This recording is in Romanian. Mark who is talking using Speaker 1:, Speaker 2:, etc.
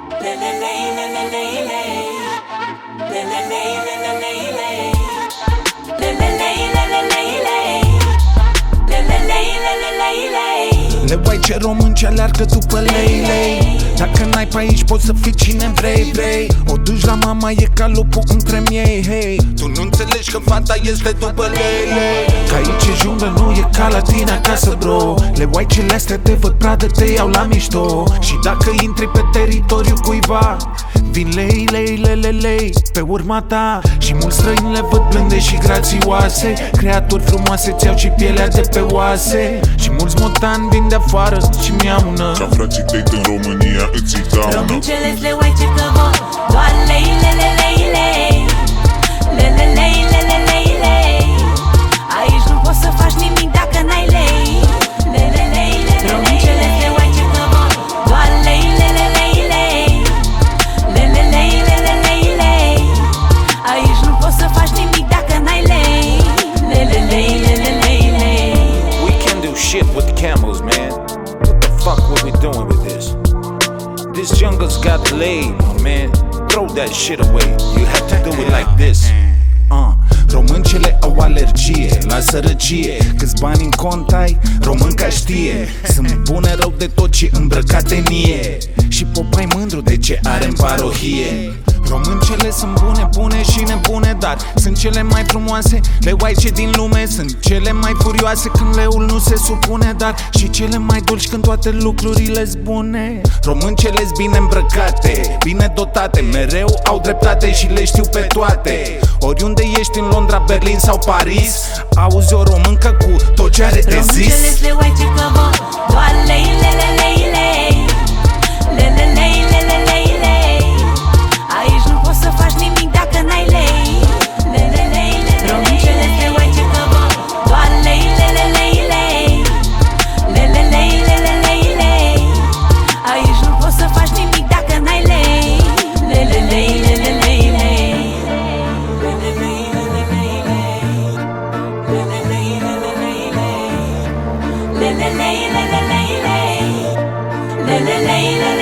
Speaker 1: Le uai ce român ce aleargă după lei. Dacă n-ai pe aici poți să fii cine vrei. O duci la mama, e ca lupul între miei, hey. Tu nu înțelegi că fata este după lei. Că aici e junglă, nu e ca la tine acasă, bro. Le uai ce astea te văd pradă, te iau la mișto. Și dacă intri pe teritoriul cuiva, vin lei pe urma ta. Și mulți străini le văd blânde și grațioase. Creaturi frumoase ți-au și pielea de pe oase. Și mulți motani vin de afară și mi-au una.
Speaker 2: Ca frații tăi în România îți iei dauna.
Speaker 3: Românceles le uai ce că vor doar lei. Aici nu poți să faci nimic dacă n-ai lei. Românceles le uai ce că vor doar lei. Aici nu poți să faci nimic dacă n-ai lei.
Speaker 4: We can do shit with the camels, man. What the fuck were we doing with this? This jungle's got laid, my man. Throw that shit away. You have to do it like this.
Speaker 1: Româncele au alergie la sărăcie. Câți bani în cont ai, românca știe. Sunt bune rău de tot și îmbrăcate în ie. Și popai mândru de ce are în parohie. Româncele sunt bune și nebune, dar sunt cele mai frumoase. Leoaice din lume sunt cele mai furioase când leul nu se supune, dar și cele mai dulci când toate lucrurile-s bune. Româncele-s bine îmbrăcate, bine dotate, mereu au dreptate și le știu pe toate. Oriunde ești în Londra, Berlin sau Paris, auzi o româncă cu tot ce are de zis.
Speaker 3: Românceles le uai ce că vor doar lei. Aici nu poți să faci nimic dacă n-ai lei. Românceles le uai ce că vor doar lei. Aici nu poți să faci nimic dacă n-ai lei. La la la la la la.